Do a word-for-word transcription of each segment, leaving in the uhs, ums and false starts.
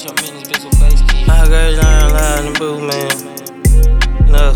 your minutes, bitch, with bass key. My girls ain't loud in the booth, man. No.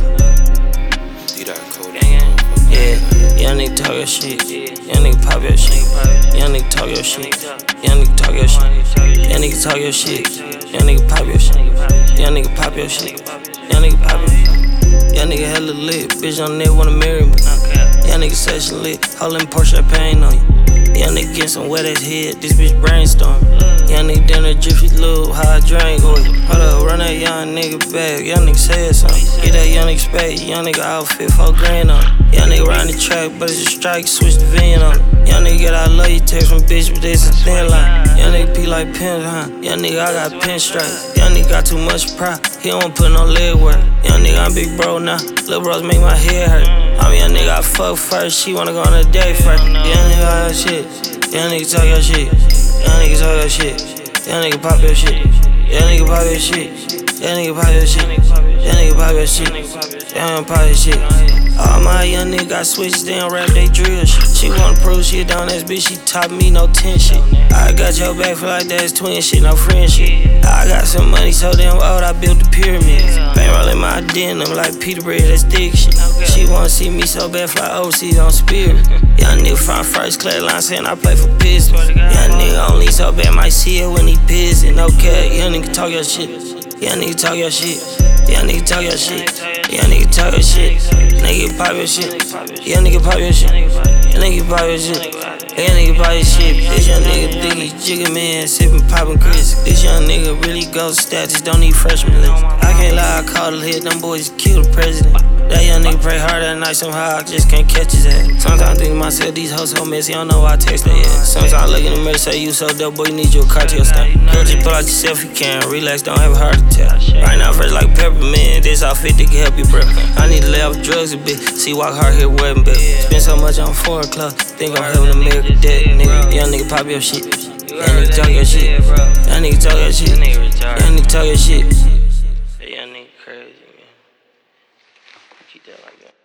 You that cold. Yeah, young nigga talk your shit. Young nigga pop your shit. Young nigga talk your shit. Young nigga talk your shit. Young nigga talk your shit. Young nigga pop your shit. Young nigga pop your shit. Young nigga pop your shit. Young nigga hella lit. Bitch on there wanna marry me. Young nigga session lit. Holding Porsche champagne on you. Young nigga get some wet ass head. This bitch brainstorm. Young nigga dinner jiffy lube. How I drink oil. Hold up, run that young nigga back. Young nigga said something. Get that young nigga spade. Young nigga outfit, four grand on it. Young nigga round the track, but it's a strike. Switch the van on it. Young nigga get I love you text from bitch, but this a thin line. Young nigga P like pins, huh? Young nigga I got pinstripes. Young nigga got too much pride. He don't put no leg work. Young nigga I'm big bro now. Lil' bros make my head hurt. I'm young nigga I fuck first. She wanna go on a date first. Young nigga all your shit. Young nigga talk your shit. Young nigga talk your shit. Young nigga pop your shit. Young nigga pop your shit. Young nigga pop your shit. Young nigga pop your shit. Young nigga pop your shit. All my young nigga got switches, they don't rap, they drill shit. She wanna prove shit down ass bitch, she top me, no ten shit. I got your back for like that, it's twin shit, no friend shit. I got some money so damn old, I built the pyramids. Bang rollin' my denim like Peter Bread, that's dick shit. She wanna see me so bad, fly overseas on Spirit. Young nigga from first class line saying I play for Pistons. Young nigga only so bad, might see it when he pissing. No cap, young nigga talk your shit. Young nigga talk your shit. Young nigga talk your shit. Young nigga talk your shit. Nigga pop your shit. Young nigga pop your shit. Young nigga pop your shit. Young nigga pop your shit. This young nigga diggy jigga man sippin' poppin' Chris. This young nigga really go status, don't need freshman list. I can't lie, I called a hit, them boys kill the president. That young nigga pray hard at night, somehow I just can't catch his ass. Sometimes I think to myself, these hoes so messy, I don't know why I text that yet. Sometimes I look in the mirror, say you so dope, boy, you need you a cartel stamp. Girl, just pull out yourself, you can relax, don't have a heart attack. Right now, fresh like peppermint, this outfit that can help you breath. I need to lay off drugs a bit, see walk hard here wearing back. Spend so much on foreign clothes, think I'm having America debt, nigga. Young nigga pop your shit, young nigga talk your shit, young nigga talk your shit, young nigga talk your shit. Young nigga crazy, man. Keep that like that.